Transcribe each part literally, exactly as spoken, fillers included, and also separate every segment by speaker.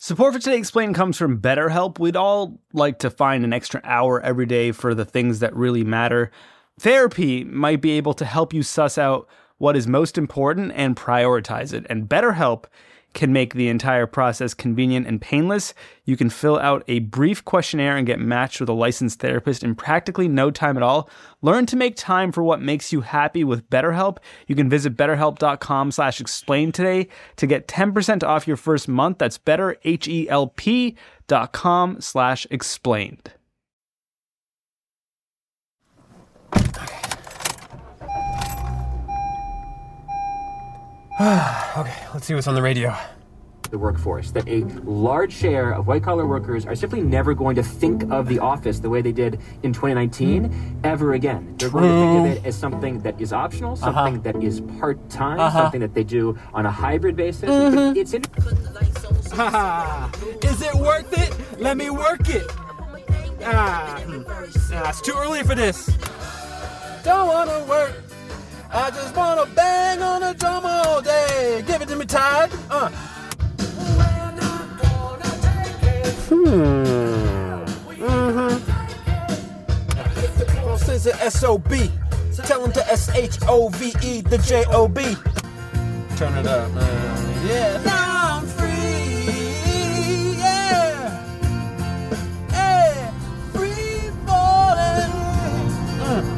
Speaker 1: Support for Today Explained comes from BetterHelp. We'd all like to find an extra hour every day for the things that really matter. Therapy might be able to help you suss out what is most important and prioritize it. And BetterHelp can make the entire process convenient and painless. You can fill out a brief questionnaire and get matched with a licensed therapist in practically no time at all. Learn to make time for what makes you happy with BetterHelp. You can visit betterhelp.com slash explain today to get ten percent off your first month. That's betterhelp.com slash explained.
Speaker 2: Okay, let's see what's on the radio.
Speaker 3: The workforce, that a large share of white-collar workers are simply never going to think of the office the way they did in twenty nineteen mm. ever again. They're
Speaker 2: True.
Speaker 3: going to think of it as something that is optional, something uh-huh. that is part-time, uh-huh. something that they do on a hybrid basis.
Speaker 2: Mm-hmm.
Speaker 3: It's in-
Speaker 2: Is it worth it? Let me work it. Ah, ah, it's too early for this. Don't want to work. I just wanna bang on a drum all day. Give it to me, Tide. Uh. Hmm. Mm-hmm. Well, since it's S O B, tell them to S H O V E the J O B. Turn it up, man. Yeah. Now I'm free. Yeah. Hey, free falling. Mm.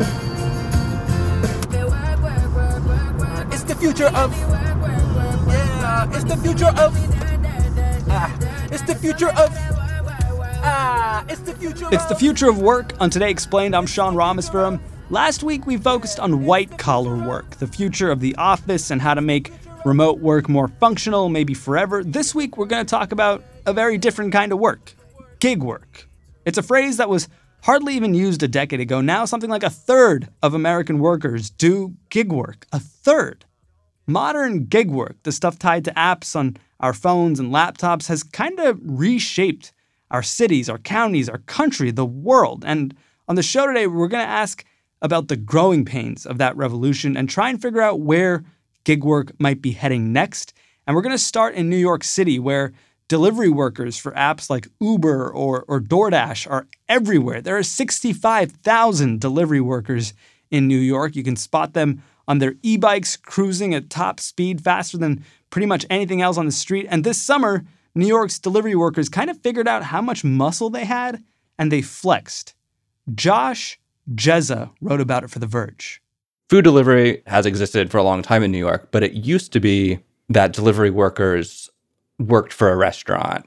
Speaker 2: It's the future of, yeah, it's the future of, ah, it's the future of, ah, it's the future
Speaker 1: It's the future of work. On Today Explained, I'm Sean Rameswaram. Last week, we focused on white-collar work, the future of the office, and how to make remote work more functional, maybe forever. This week, we're going to talk about a very different kind of work, gig work. It's a phrase that was hardly even used a decade ago. Now, something like a third of American workers do gig work. A third. Modern gig work, the stuff tied to apps on our phones and laptops, has kind of reshaped our cities, our counties, our country, the world. And on the show today, we're going to ask about the growing pains of that revolution and try and figure out where gig work might be heading next. And we're going to start in New York City, where delivery workers for apps like Uber or, or DoorDash are everywhere. There are sixty-five thousand delivery workers in New York. You can spot them on their e-bikes cruising at top speed, faster than pretty much anything else on the street. And this summer, New York's delivery workers kind of figured out how much muscle they had, and they flexed. Josh Jezza wrote about it for The Verge.
Speaker 4: Food delivery has existed for a long time in New York, but it used to be that delivery workers worked for a restaurant.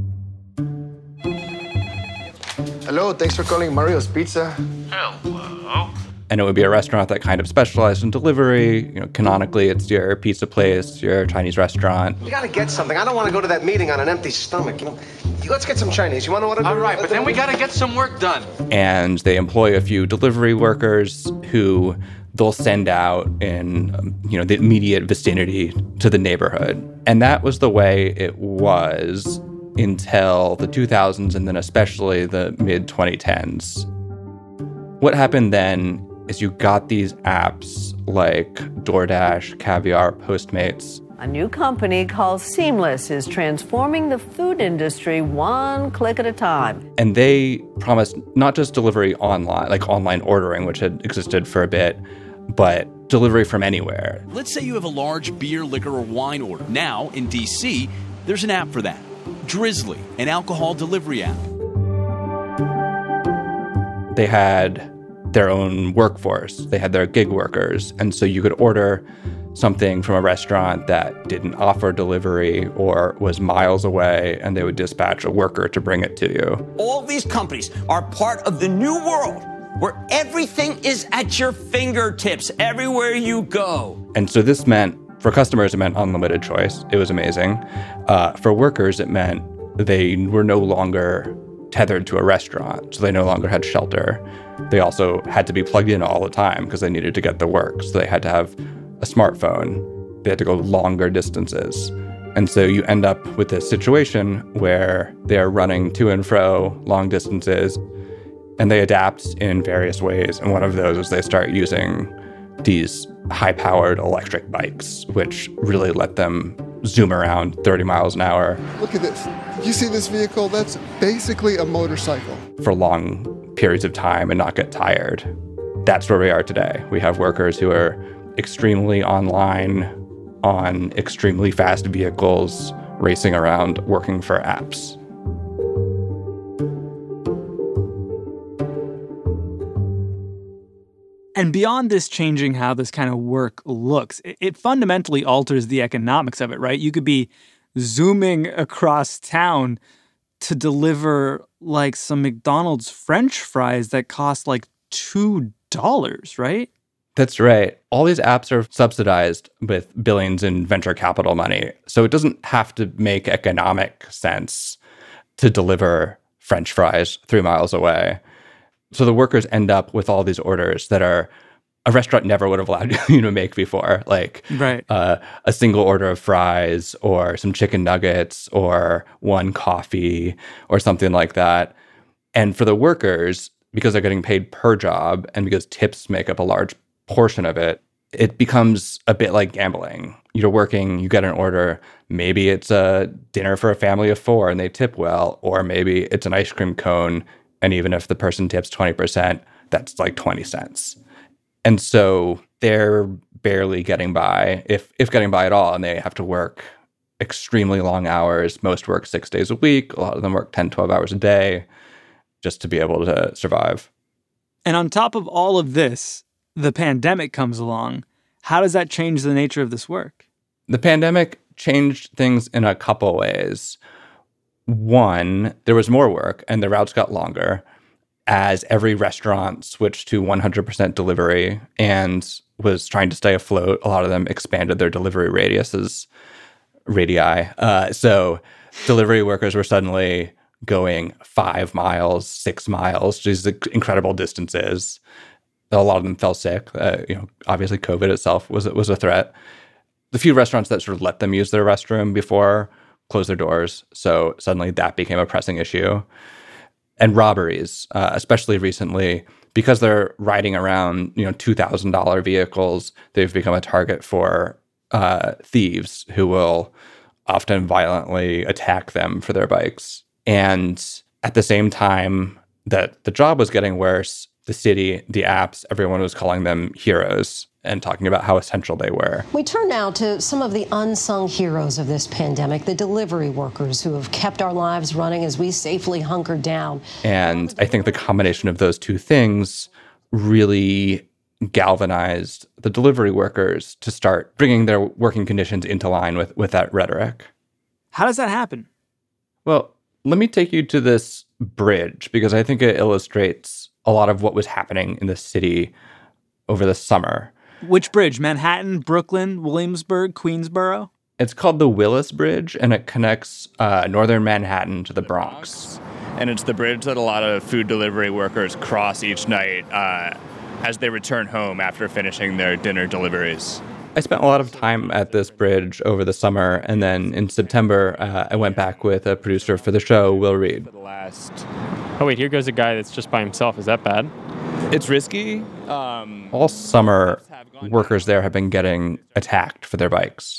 Speaker 5: Hello, thanks for calling Mario's Pizza.
Speaker 6: Hello.
Speaker 4: And it would be a restaurant that kind of specialized in delivery. You know, canonically, it's your pizza place, your Chinese restaurant.
Speaker 5: We gotta get something. I don't want to go to that meeting on an empty stomach. You know, let's get some Chinese. You want to order?
Speaker 6: All right, but then we gotta get some work done.
Speaker 4: And they employ a few delivery workers who they'll send out in, um, you know, the immediate vicinity to the neighborhood. And that was the way it was until the two thousands and then especially the mid twenty tens. What happened then is you got these apps like DoorDash, Caviar, Postmates.
Speaker 7: A new company called Seamless is transforming the food industry one click at a time.
Speaker 4: And they promised not just delivery online, like online ordering, which had existed for a bit, but delivery from anywhere.
Speaker 8: Let's say you have a large beer, liquor, or wine order. Now, in D C, there's an app for that. Drizzly, an alcohol delivery app.
Speaker 4: They had their own workforce. They had their gig workers. And so you could order something from a restaurant that didn't offer delivery or was miles away, and they would dispatch a worker to bring it to you.
Speaker 9: All these companies are part of the new world where everything is at your fingertips everywhere you go.
Speaker 4: And so this meant, for customers, it meant unlimited choice. It was amazing. Uh, for workers, it meant they were no longer tethered to a restaurant, so they no longer had shelter. They also had to be plugged in all the time because they needed to get the work. So they had to have a smartphone. They had to go longer distances. And so you end up with this situation where they're running to and fro long distances, and they adapt in various ways. And one of those is they start using these high-powered electric bikes, which really let them zoom around thirty miles an hour.
Speaker 10: Look at this. You see this vehicle? That's basically a motorcycle.
Speaker 4: For long periods of time and not get tired. That's where we are today. We have workers who are extremely online on extremely fast vehicles, racing around, working for apps.
Speaker 1: And beyond this changing how this kind of work looks, it, it fundamentally alters the economics of it, right? You could be zooming across town to deliver like some McDonald's French fries that cost like two dollars, right?
Speaker 4: That's right. All these apps are subsidized with billions in venture capital money. So it doesn't have to make economic sense to deliver French fries three miles away. So the workers end up with all these orders that are a restaurant never would have allowed you to make before, like
Speaker 1: right.
Speaker 4: uh, a single order of fries or some chicken nuggets or one coffee or something like that. And for the workers, because they're getting paid per job and because tips make up a large portion of it, it becomes a bit like gambling. You're working, you get an order, maybe it's a dinner for a family of four and they tip well, or maybe it's an ice cream cone. And even if the person tips twenty percent, that's like twenty cents. And so they're barely getting by, if if getting by at all, and they have to work extremely long hours. Most work six days a week. A lot of them work ten, twelve hours a day just to be able to survive.
Speaker 1: And on top of all of this, the pandemic comes along. How does that change the nature of this work?
Speaker 4: The pandemic changed things in a couple ways. One, there was more work and the routes got longer as every restaurant switched to one hundred percent delivery and was trying to stay afloat. A lot of them expanded their delivery radiuses, radii. Uh, so delivery workers were suddenly going five miles, six miles, these incredible distances. A lot of them fell sick. Uh, you know, obviously COVID itself was, was a threat. The few restaurants that sort of let them use their restroom before close their doors. So suddenly that became a pressing issue. And robberies, uh, especially recently, because they're riding around, you know, two thousand dollars vehicles, they've become a target for uh, thieves who will often violently attack them for their bikes. And at the same time that the job was getting worse, the city, the apps, everyone was calling them heroes and talking about how essential they were.
Speaker 11: We turn now to some of the unsung heroes of this pandemic, the delivery workers who have kept our lives running as we safely hunkered down.
Speaker 4: And I think the combination of those two things really galvanized the delivery workers to start bringing their working conditions into line with, with that rhetoric.
Speaker 1: How does that happen?
Speaker 4: Well, let me take you to this bridge because I think it illustrates a lot of what was happening in the city over the summer.
Speaker 1: Which bridge? Manhattan, Brooklyn, Williamsburg, Queensboro?
Speaker 4: It's called the Willis Bridge, and it connects uh, northern Manhattan to the Bronx.
Speaker 12: And it's the bridge that a lot of food delivery workers cross each night uh, as they return home after finishing their dinner deliveries.
Speaker 4: I spent a lot of time at this bridge over the summer, and then in September, uh, I went back with a producer for the show, Will Reed.
Speaker 13: For the last... Oh, wait, here goes a guy that's just by himself. Is that bad?
Speaker 12: It's risky. Um,
Speaker 4: All summer, workers there have been getting attacked for their bikes.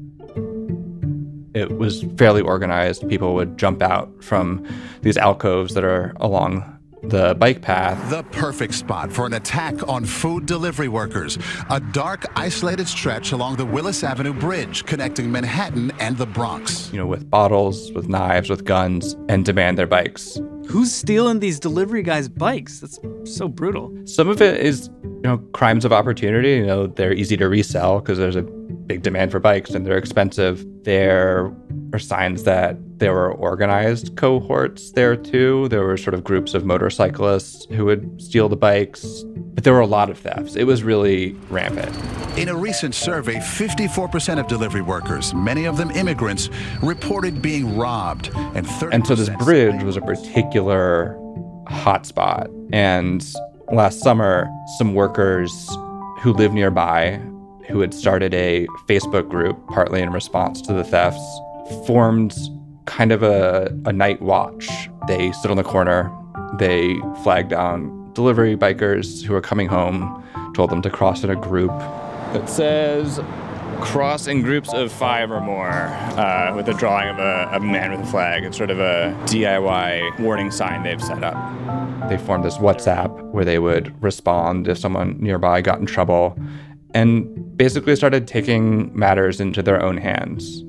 Speaker 4: It was fairly organized. People would jump out from these alcoves that are along the bike path.
Speaker 14: The perfect spot for an attack on food delivery workers. A dark, isolated stretch along the Willis Avenue Bridge connecting Manhattan and the Bronx.
Speaker 4: You know, with bottles, with knives, with guns, and demand their bikes.
Speaker 1: Who's stealing these delivery guys' bikes? That's so brutal.
Speaker 4: Some of it is, you know, crimes of opportunity. You know, they're easy to resell because there's a big demand for bikes and they're expensive. There are signs that there were organized cohorts there too. There were sort of groups of motorcyclists who would steal the bikes, but there were a lot of thefts. It was really rampant.
Speaker 14: In a recent survey, fifty-four percent of delivery workers, many of them immigrants, reported being robbed. And,
Speaker 4: and so this bridge was a particular hotspot. And last summer, some workers who live nearby, who had started a Facebook group, partly in response to the thefts, formed kind of a, a night watch. They stood on the corner, they flagged down delivery bikers who were coming home, told them to cross in a group.
Speaker 12: That says cross in groups of five or more uh, with a drawing of a, a man with a flag. It's sort of a D I Y warning sign they've set up.
Speaker 4: They formed this WhatsApp where they would respond if someone nearby got in trouble and basically started taking matters into their own hands.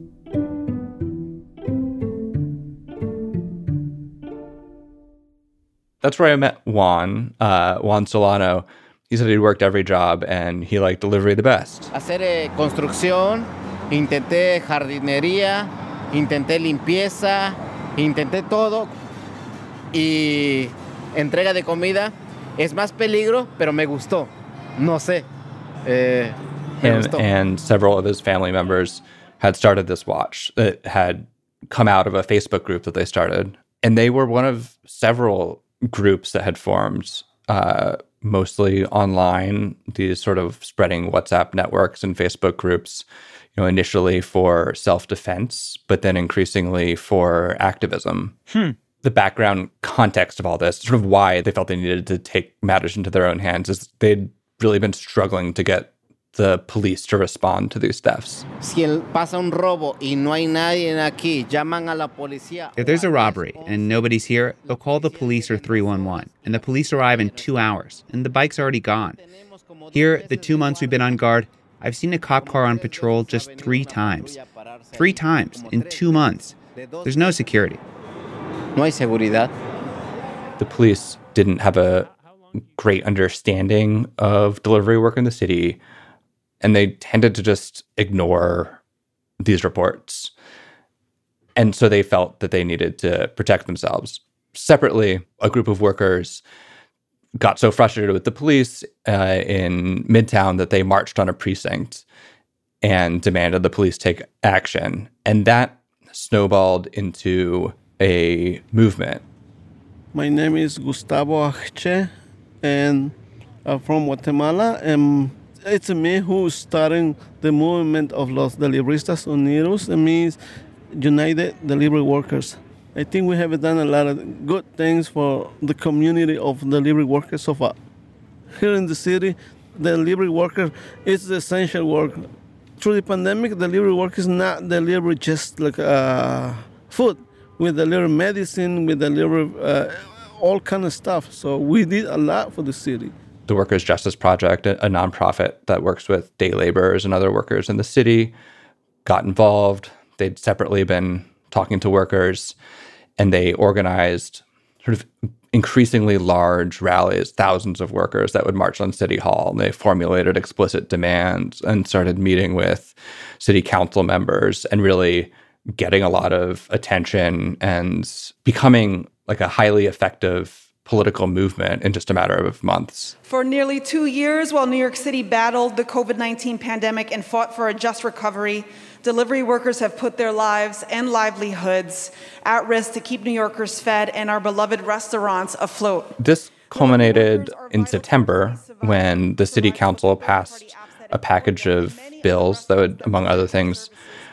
Speaker 4: That's where I met Juan, uh, Juan Solano. He said he'd worked every job and he liked delivery the best.
Speaker 15: Hacer eh, construcción, intenté jardinería, intenté limpieza, intenté todo. Y entrega de comida es más peligro, pero me gustó. No sé. Eh, me
Speaker 4: Him
Speaker 15: gustó.
Speaker 4: And several of his family members had started this watch that had come out of a Facebook group that they started. And they were one of several groups that had formed, uh, mostly online, these sort of spreading WhatsApp networks and Facebook groups, you know, initially for self-defense, but then increasingly for activism.
Speaker 1: Hmm.
Speaker 4: The background context of all this, sort of why they felt they needed to take matters into their own hands, is they'd really been struggling to get the police to respond to these thefts.
Speaker 15: Si el pasa un robo y no hay nadie aquí, llaman a la policía.
Speaker 16: If there's a robbery and nobody's here, they'll call the police or three one one, and the police arrive in two hours, and the bike's already gone. Here, the two months we've been on guard, I've seen a cop car on patrol just three times. Three times in two months. There's no security.
Speaker 15: No hay seguridad.
Speaker 4: The police didn't have a great understanding of delivery work in the city, and they tended to just ignore these reports. And so they felt that they needed to protect themselves. Separately, a group of workers got so frustrated with the police uh, in Midtown that they marched on a precinct and demanded the police take action. And that snowballed into a movement.
Speaker 17: My name is Gustavo Ache, and I'm from Guatemala. And it's me who's starting the movement of Los Deliveristas Unidos. It means United Delivery Workers. I think we have done a lot of good things for the community of delivery workers so far. Here in the city, the delivery worker is the essential work. Through the pandemic, delivery work is not delivery just like uh, food. We deliver medicine, we deliver uh, all kind of stuff. So we did a lot for the city.
Speaker 4: The Workers' Justice Project, a, a nonprofit that works with day laborers and other workers in the city, got involved. They'd separately been talking to workers, and they organized sort of increasingly large rallies, thousands of workers that would march on City Hall. And they formulated explicit demands and started meeting with city council members and really getting a lot of attention and becoming like a highly effective political movement in just a matter of months.
Speaker 18: For nearly two years, while New York City battled the COVID nineteen pandemic and fought for a just recovery, delivery workers have put their lives and livelihoods at risk to keep New Yorkers fed and our beloved restaurants afloat.
Speaker 4: This culminated in September when the city council passed a package of bills that would, among other things,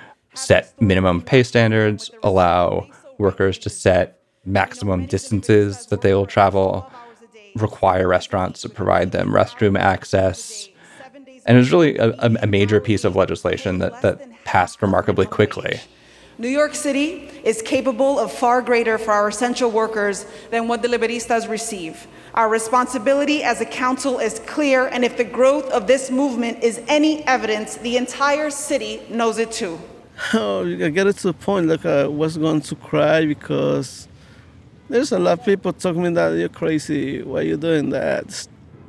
Speaker 4: set minimum pay standards, allow workers to set maximum distances that they will travel, require restaurants to provide them restroom access. And it was really a, a major piece of legislation that, that passed remarkably quickly.
Speaker 18: New York City is capable of far greater for our essential workers than what deliveristas receive. Our responsibility as a council is clear, and if the growth of this movement is any evidence, the entire city knows it too.
Speaker 17: Oh, I get it to the point like I was going to cry because there's a lot of people telling me that you're crazy, why are you doing that?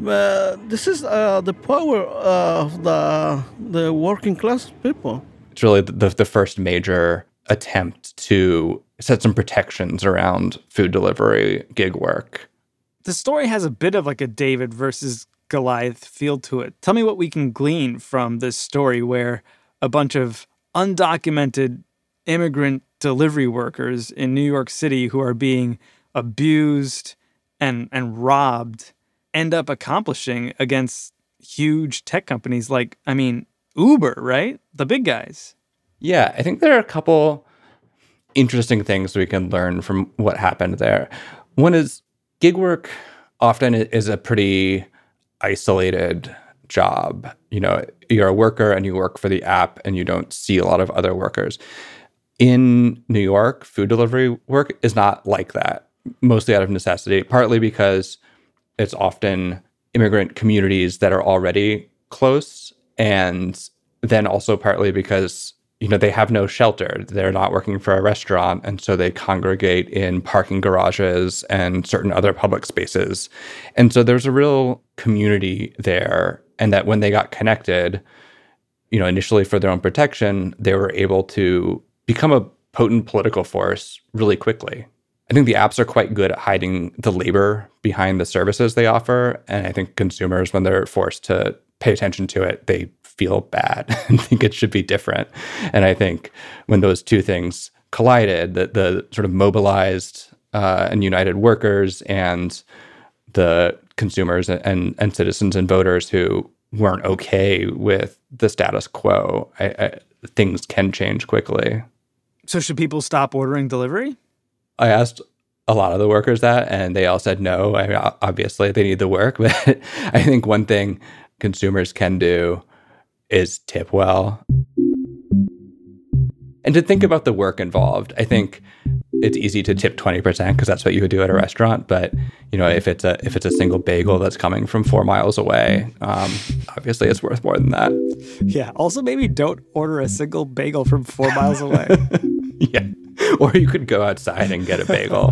Speaker 17: But this is uh, the power of the the working class people.
Speaker 4: It's really the, the first major attempt to set some protections around food delivery gig work.
Speaker 1: The story has a bit of like a David versus Goliath feel to it. Tell me what we can glean from this story where a bunch of undocumented immigrant delivery workers in New York City who are being abused and and robbed end up accomplishing against huge tech companies like, I mean, Uber, right? The big guys.
Speaker 4: Yeah, I think there are a couple interesting things we can learn from what happened there. One is gig work often is a pretty isolated job. You know, you're a worker and you work for the app and you don't see a lot of other workers. In New York, food delivery work is not like that, mostly out of necessity, partly because it's often immigrant communities that are already close, and then also partly because, you know, they have no shelter. They're not working for a restaurant, and so they congregate in parking garages and certain other public spaces. And so there's a real community there, and that when they got connected, you know, initially for their own protection, they were able to become a potent political force really quickly. I think the apps are quite good at hiding the labor behind the services they offer. And I think consumers, when they're forced to pay attention to it, they feel bad and think it should be different. And I think when those two things collided, the, the sort of mobilized uh, and united workers and the consumers and, and citizens and voters who weren't okay with the status quo, I, I, things can change quickly.
Speaker 1: So should people stop ordering delivery?
Speaker 4: I asked a lot of the workers that, and they all said no. I mean, obviously, they need the work, but I think one thing consumers can do is tip well. And to think about the work involved, I think it's easy to tip twenty percent because that's what you would do at a restaurant. But, you know, if it's a if it's a single bagel that's coming from four miles away, um, obviously it's worth more than that.
Speaker 1: Yeah. Also, maybe don't order a single bagel from four miles away.
Speaker 4: Yeah. Or you could go outside and get a bagel.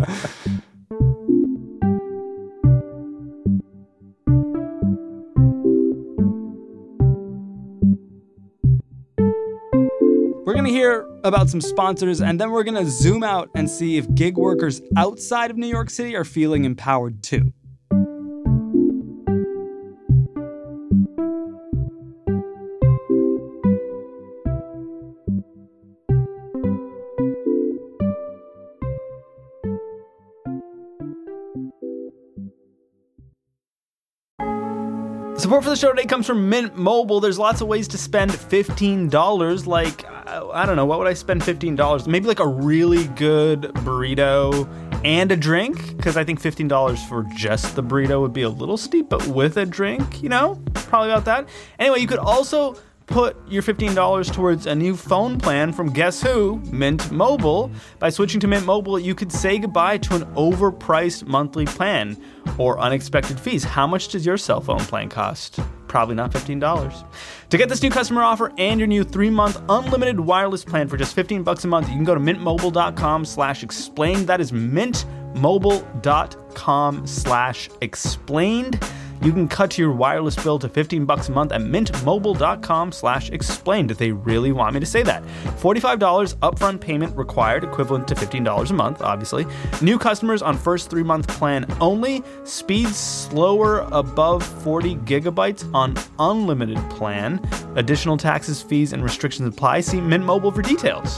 Speaker 1: We're going to hear about some sponsors, and then we're going to zoom out and see if gig workers outside of New York City are feeling empowered too.
Speaker 2: Support for the show today comes from Mint Mobile. There's lots of ways to spend fifteen dollars. Like, I don't know, what would I spend fifteen dollars? Maybe like a really good burrito and a drink, because I think fifteen dollars for just the burrito would be a little steep, but with a drink, you know, probably about that. Anyway, you could also put your fifteen dollars towards a new phone plan from guess who? Mint Mobile. By switching to Mint Mobile, you could say goodbye to an overpriced monthly plan or unexpected fees. How much does your cell phone plan cost? Probably not fifteen dollars. To get this new customer offer and your new three-month unlimited wireless plan for just fifteen bucks a month, you can go to mintmobile.com slash explained. That is mintmobile.com slash explained. You can cut your wireless bill to fifteen bucks a month at mintmobile.com slash explained. If they really want me to say that. forty-five dollars upfront payment required, equivalent to fifteen dollars a month, obviously. New customers on first three-month plan only. Speeds slower above forty gigabytes on unlimited plan. Additional taxes, fees, and restrictions apply. See Mint Mobile for details.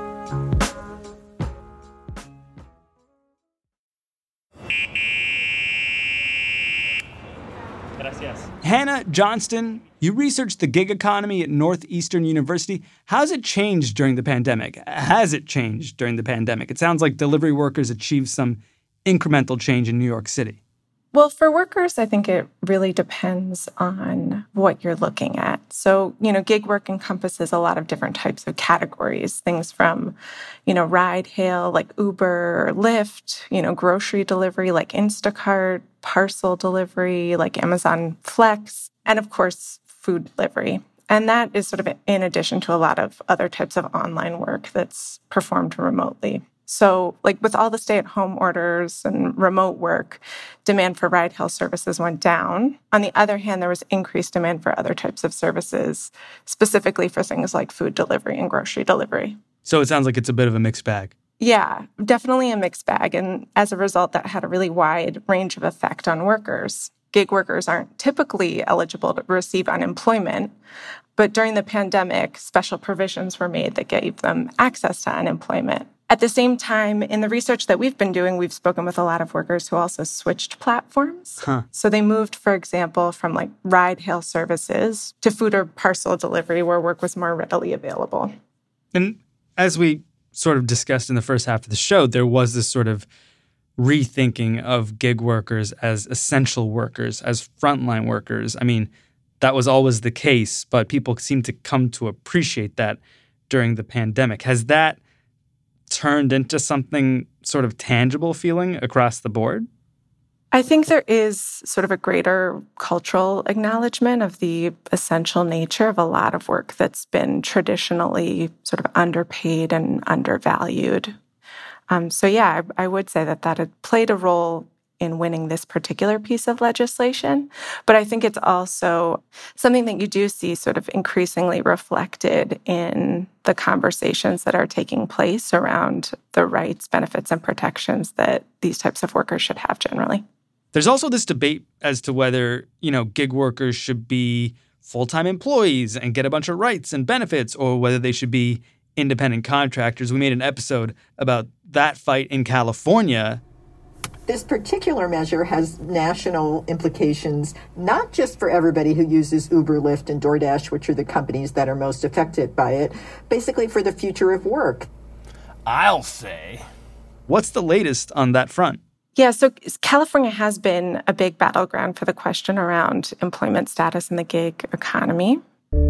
Speaker 1: Hannah Johnston, you researched the gig economy at Northeastern University. How's it changed during the pandemic? Has it changed during the pandemic? It sounds like delivery workers achieved some incremental change in New York City.
Speaker 19: Well, for workers, I think it really depends on what you're looking at. So, you know, gig work encompasses a lot of different types of categories, things from, you know, ride hail like Uber or Lyft, you know, grocery delivery like Instacart, parcel delivery like Amazon Flex, and of course, food delivery. And that is sort of in addition to a lot of other types of online work that's performed remotely. So like with all the stay-at-home orders and remote work, demand for ride-hail services went down. On the other hand, there was increased demand for other types of services, specifically for things like food delivery and grocery delivery.
Speaker 1: So it sounds like it's a bit of a mixed bag.
Speaker 19: Yeah, definitely a mixed bag. And as a result, that had a really wide range of effect on workers. Gig workers aren't typically eligible to receive unemployment, but during the pandemic, special provisions were made that gave them access to unemployment. At the same time, in the research that we've been doing, we've spoken with a lot of workers who also switched platforms.
Speaker 1: Huh.
Speaker 19: So they moved, for example, from like ride-hail services to food or parcel delivery where work was more readily available.
Speaker 1: And as we sort of discussed in the first half of the show, there was this sort of rethinking of gig workers as essential workers, as frontline workers. I mean, that was always the case, but people seem to come to appreciate that during the pandemic. Has that turned into something sort of tangible feeling across the board?
Speaker 19: I think there is sort of a greater cultural acknowledgement of the essential nature of a lot of work that's been traditionally sort of underpaid and undervalued. Um, so yeah, I, I would say that that had played a role in winning this particular piece of legislation. But I think it's also something that you do see sort of increasingly reflected in the conversations that are taking place around the rights, benefits, and protections that these types of workers should have generally.
Speaker 1: There's also this debate as to whether, you know, gig workers should be full-time employees and get a bunch of rights and benefits, or whether they should be independent contractors. We made an episode about that fight in California.
Speaker 20: This particular measure has national implications, not just for everybody who uses Uber, Lyft, and DoorDash, which are the companies that are most affected by it, basically for the future of work.
Speaker 2: I'll say.
Speaker 1: What's the latest on that front?
Speaker 19: Yeah, so California has been a big battleground for the question around employment status in the gig economy.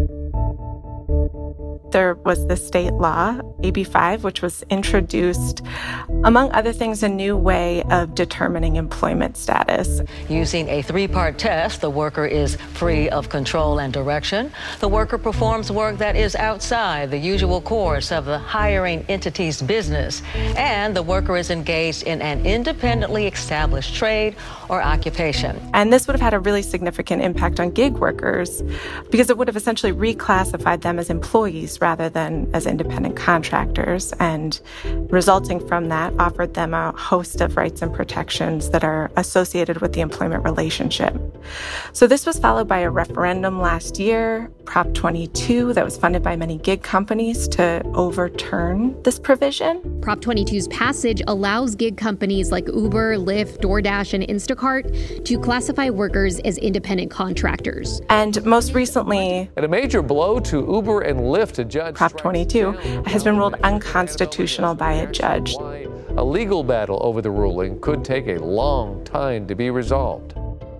Speaker 19: There was the state law, A B five, which was introduced, among other things, a new way of determining employment status.
Speaker 7: Using a three-part test, the worker is free of control and direction. The worker performs work that is outside the usual course of the hiring entity's business. And the worker is engaged in an independently established trade or occupation.
Speaker 19: And this would have had a really significant impact on gig workers because it would have essentially reclassified them as employees rather than as independent contractors, and resulting from that offered them a host of rights and protections that are associated with the employment relationship. So this was followed by a referendum last year, Prop twenty-two, that was funded by many gig companies to overturn this provision.
Speaker 21: Prop twenty-two's passage allows gig companies like Uber, Lyft, DoorDash, and Instacart to classify workers as independent contractors.
Speaker 19: And most recently,
Speaker 22: and a major blow to Uber and Lyft, a judge
Speaker 19: Prop twenty-two has been ruled unconstitutional by a judge.
Speaker 22: A legal battle over the ruling could take a long time to be resolved.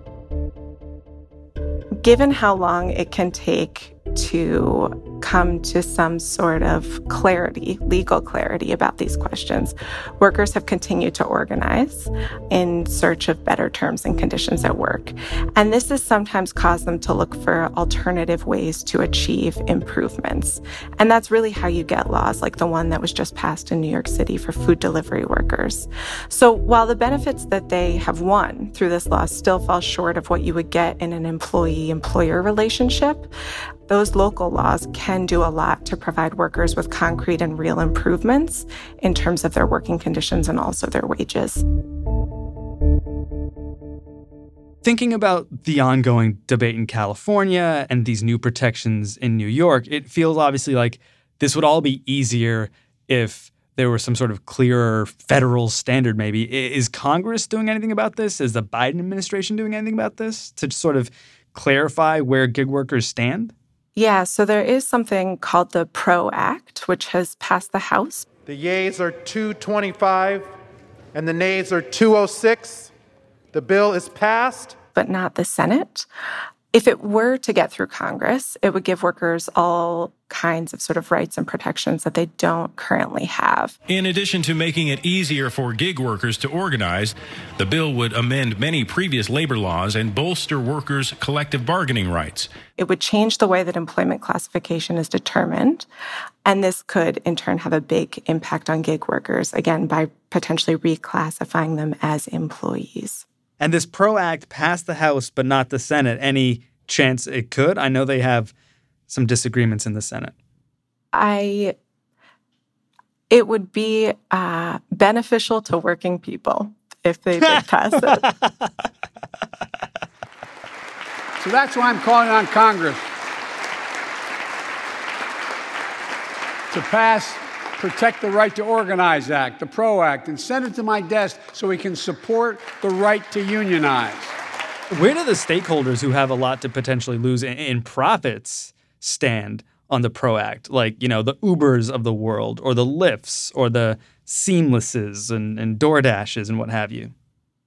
Speaker 19: Given how long it can take to come to some sort of clarity, legal clarity about these questions, workers have continued to organize in search of better terms and conditions at work. And this has sometimes caused them to look for alternative ways to achieve improvements. And that's really how you get laws like the one that was just passed in New York City for food delivery workers. So while the benefits that they have won through this law still fall short of what you would get in an employee-employer relationship, those local laws can do a lot to provide workers with concrete and real improvements in terms of their working conditions and also their wages.
Speaker 1: Thinking about the ongoing debate in California and these new protections in New York, it feels obviously like this would all be easier if there was some sort of clearer federal standard maybe. Is Congress doing anything about this? Is the Biden administration doing anything about this to sort of clarify where gig workers stand?
Speaker 19: Yeah, so there is something called the PRO Act, which has passed the House.
Speaker 23: The yeas are two twenty-five and the nays are two oh six. The bill is passed.
Speaker 19: But not the Senate. If it were to get through Congress, it would give workers all kinds of sort of rights and protections that they don't currently have.
Speaker 24: In addition to making it easier for gig workers to organize, the bill would amend many previous labor laws and bolster workers' collective bargaining rights.
Speaker 19: It would change the way that employment classification is determined, and this could in turn have a big impact on gig workers, again, by potentially reclassifying them as employees.
Speaker 1: And this PRO Act passed the House, but not the Senate. Any chance it could? I know they have some disagreements in the Senate.
Speaker 19: I, it would be uh, beneficial to working people if they did pass it.
Speaker 25: So that's why I'm calling on Congress to pass Protect the Right to Organize Act, the PRO Act, and send it to my desk so we can support the right to unionize.
Speaker 1: Where do the stakeholders who have a lot to potentially lose in, in profits stand on the PRO Act? Like, you know, the Ubers of the world, or the Lyfts, or the Seamlesses and, and DoorDashes and what have you?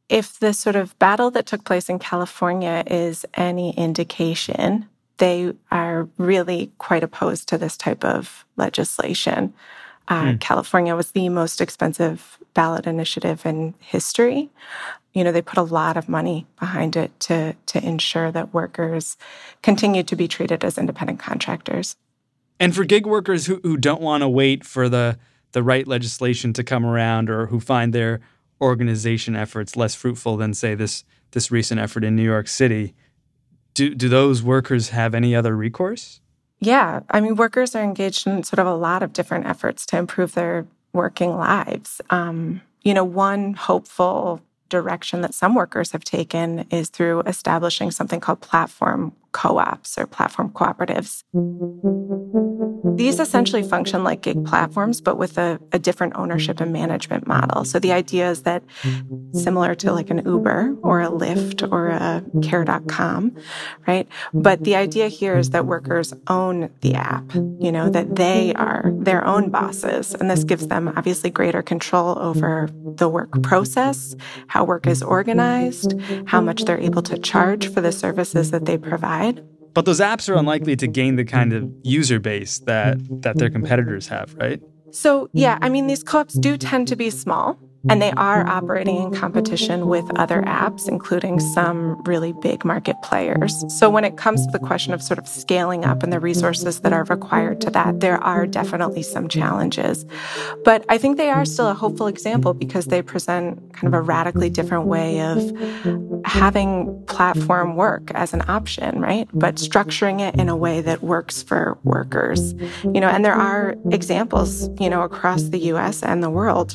Speaker 19: if the sort of battle that took place in California is any indication, they are really quite opposed to this type of legislation. Uh, mm. California was the most expensive ballot initiative in history. You know, they put a lot of money behind it to to ensure that workers continue to be treated as independent contractors.
Speaker 1: And for gig workers who, who don't want to wait for the, the right legislation to come around, or who find their organization efforts less fruitful than, say, this this recent effort in New York City, do do those workers have any other recourse?
Speaker 19: Yeah. I mean, workers are engaged in sort of a lot of different efforts to improve their working lives. Um, you know, one hopeful direction that some workers have taken is through establishing something called platform co-ops or platform cooperatives. These essentially function like gig platforms, but with a, a different ownership and management model. So the idea is that, similar to like an Uber or a Lyft or a care dot com, right? But the idea here is that workers own the app, you know, that they are their own bosses. And this gives them obviously greater control over the work process, how work is organized, how much they're able to charge for the services that they provide.
Speaker 1: But those apps are unlikely to gain the kind of user base that, that their competitors have, right?
Speaker 19: So, yeah, I mean, these co-ops do tend to be small, and they are operating in competition with other apps, including some really big market players. So when it comes to the question of sort of scaling up and the resources that are required to that, there are definitely some challenges. But I think they are still a hopeful example because they present kind of a radically different way of having platform work as an option, right? But structuring it in a way that works for workers. You know, and there are examples, you know, across the U S and the world.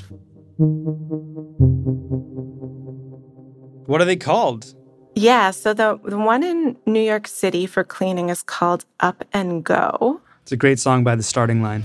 Speaker 1: What are they called?
Speaker 19: Yeah, so the, the one in New York City for cleaning is called Up and Go.
Speaker 1: It's a great song by The Starting Line.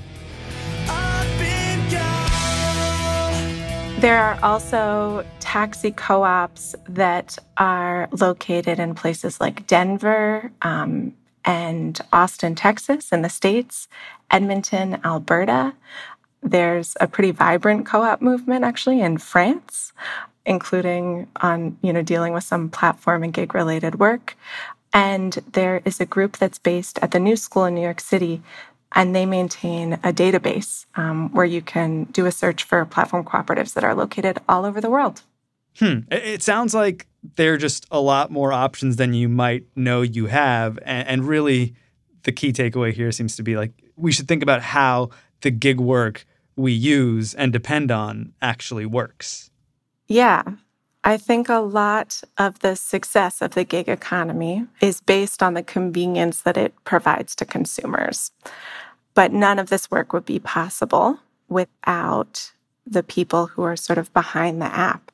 Speaker 19: There are also taxi co-ops that are located in places like Denver um, and Austin, Texas in the States, Edmonton, Alberta. There's a pretty vibrant co-op movement actually in France, including on, you know, dealing with some platform and gig-related work. And there is a group that's based at the New School in New York City, and they maintain a database um, where you can do a search for platform cooperatives that are located all over the world.
Speaker 1: Hmm. It sounds like there are just a lot more options than you might know you have. And really, the key takeaway here seems to be like, we should think about how the gig work we use and depend on actually works.
Speaker 19: Yeah. I think a lot of the success of the gig economy is based on the convenience that it provides to consumers. But none of this work would be possible without the people who are sort of behind the app.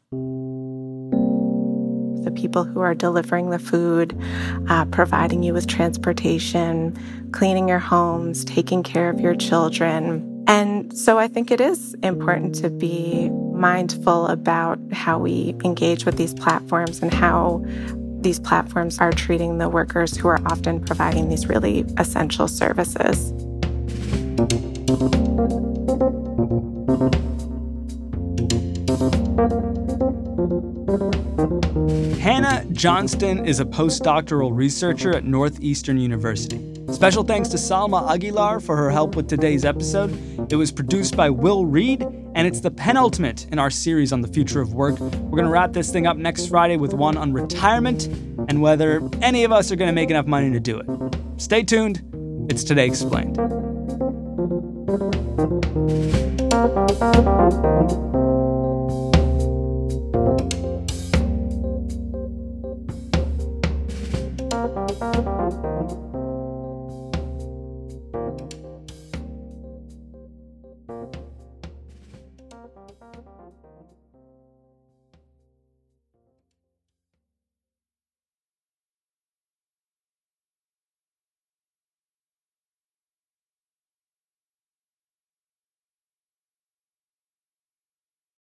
Speaker 19: The people who are delivering the food, uh, providing you with transportation, cleaning your homes, taking care of your children. And so I think it is important to be mindful about how we engage with these platforms and how these platforms are treating the workers who are often providing these really essential services.
Speaker 1: Hannah Johnston is a postdoctoral researcher at Northeastern University. Special thanks to Salma Aguilar for her help with today's episode. It was produced by Will Reed, and it's the penultimate in our series on the future of work. We're going to wrap this thing up next Friday with one on retirement and whether any of us are going to make enough money to do it. Stay tuned. It's Today Explained.